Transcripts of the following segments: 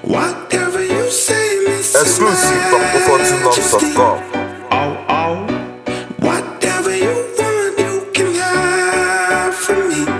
Whatever you say, Mrs. Exclusive from BuffonTunes.com. Whatever you want, you can have from me.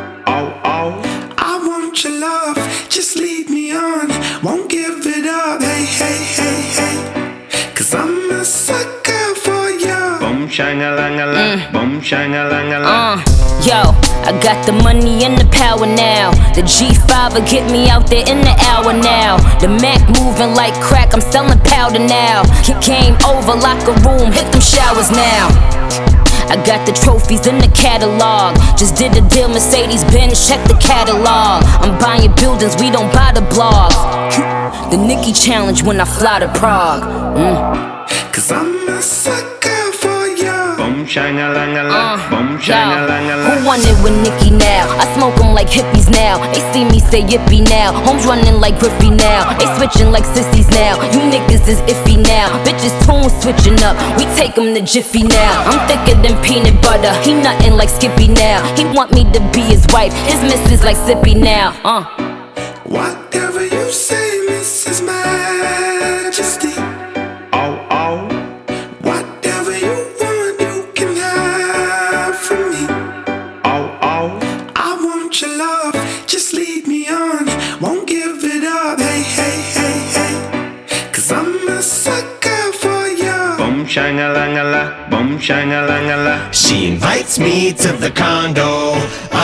I want your love, just lead me on. Won't give it up, hey, hey, hey, hey. Cause I'm a sucker for you. Boom, shang-a-lang-a-lang, boom, shang-a-lang-a-lang. Yo, I got the money and the power now. The G5 will get me out there in the hour now. The Mac moving like crack, I'm selling powder now. Came over, locker room, hit them showers now. I got the trophies in the catalog. Just did a deal, Mercedes-Benz, check the catalog. I'm buying buildings, we don't buy the blogs. The Nicki challenge when I fly to Prague. Cause I'm a sucker for you. Boom, shang-a-lang-a-lang, boom, shang-a-lang-a-lang. Who want it with Nicki now? I smoke them like hippies now. They see me say yippee now. Homes running like Griffey now. They switching like sissies now. You niggas is iffy now. Bitches tune switching up. We take them to Jiffy now. I'm thicker than peanut butter. He nothing like Skippy now. He want me to be his wife. His missus like Sippy now. Whatever you say, Mrs. Majesty. Whatever you want, you can have from me. I want your love, just lead me on. Won't give it up, hey, hey, hey, hey. Cause I'm a sucker for you. Boom, shang-a-lang-a-lang, boom, shang-a-lang-a-lang. She invites me to the condo.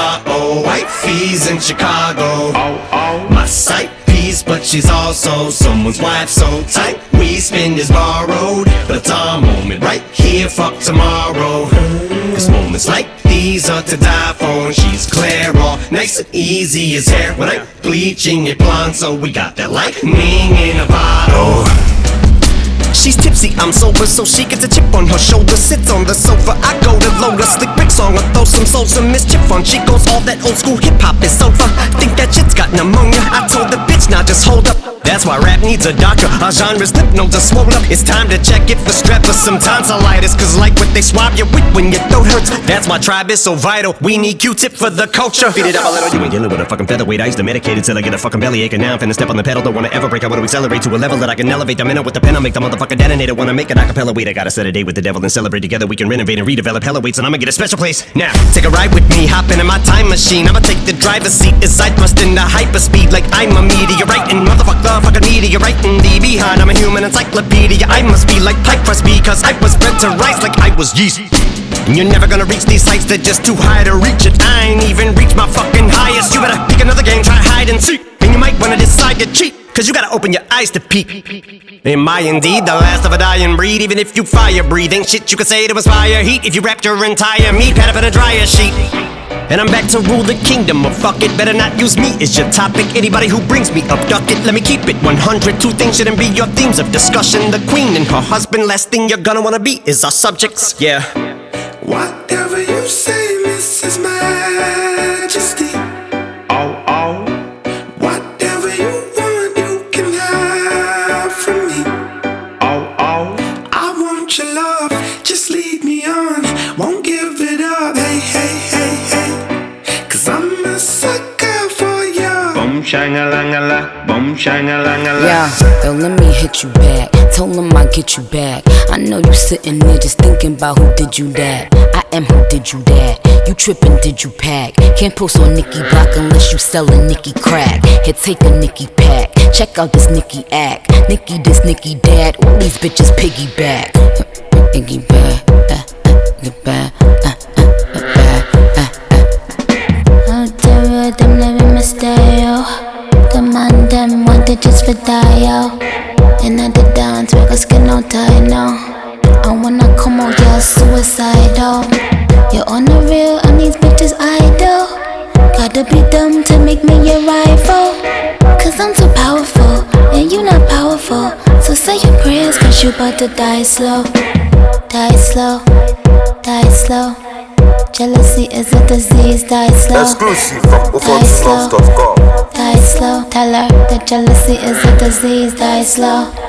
Wifey's in Chicago. My sight piece, but she's also someone's wife. So tight, we spend is borrowed. But it's our moment, right here, fuck tomorrow. Cause moments like these are to die for. She's clear, all nice and easy as hair. When I'm bleaching it blonde, so we got that lightning in a bottle. She's tipsy, I'm sober, so she gets a chip on her shoulder. Sits on the sofa, I go to load a slick brick song or throw some souls, some mischief on. She goes, all that old school hip-hop is so fun. Think that shit's got pneumonia. I told the bitch, now just hold up. That's why rap needs a doctor. Our genre's lymph nodes are swollen up. It's time to check if the strep or some tonsillitis. Cause like what they swab you with when your throat hurts. That's why tribe is so vital. We need Q-tip for the culture. Beat it up a little, you ain't dealing with a fucking featherweight. I used to medicate it till I get a fucking bellyache. And now I'm finna step on the pedal. Don't wanna ever break, I wanna accelerate to a level that I can elevate. I'm in it with the pen, I'll make the motherfucker detonator. Wanna make an acapella, wait, I gotta set a date with the devil and celebrate together. We can renovate and redevelop hella weights, and I'ma get a special place. Now, take a ride with me, hop into my time machine. I'ma take the driver's seat as I thrust into hyperspeed like I'm a meteorite. And motherfucker, fucking meteorite in the behind. I'm a human encyclopedia. I must be like pie crust because I was bred to rise like I was yeast. And you're never gonna reach these heights, they're just too high to reach it. I ain't even reached my fucking highest. You better pick another game, try hide and seek. And you might wanna decide to cheat, cause you gotta open your eyes to peek. Am I indeed the last of a dying breed? Even if you fire breathe, ain't shit you could say to inspire heat. If you wrapped your entire meat pad up in a dryer sheet. And I'm back to rule the kingdom of fuck it. Better not use me as your topic. Anybody who brings me up, duck it. Let me keep it 100. Two things shouldn't be your themes of discussion. The queen and her husband. Last thing you're gonna wanna be is our subjects. Yeah. Whatever you say, Mrs. Majesty. Whatever you want, you can have from me. I want your love, just lead me on. Won't give it up, hey, hey, hey, hey. Cause I'm a sucker for you. Boom, shang-a-lang-a-lang, boom, shang-a-lang-a-lang. Yeah, yo, let me hit you back. Told him I'll get you back. I know you sitting there just thinking about who did you that. I am who did you that. You trippin', did you pack? Can't post on Nicki Block unless you sellin' Nicki crack. Here, take a Nicki pack. Check out this Nicki act. Nicki this, Nicki that. All these bitches piggyback. Piggyback, piggyback, Out the road, them living my style. The man, them want it just for die, yo. And at the dance, we got skin out tight now. And when I come out, you're suicidal. You're on the real, and these bitches idle. Gotta be dumb to make me your rival. Cause I'm too powerful, and you not powerful. So say your prayers, cause you about to die slow. Die slow, die slow. Jealousy is a disease, die slow. Exclusive from BuffonTunes.com. Die slow, tell her that jealousy is a disease, die slow.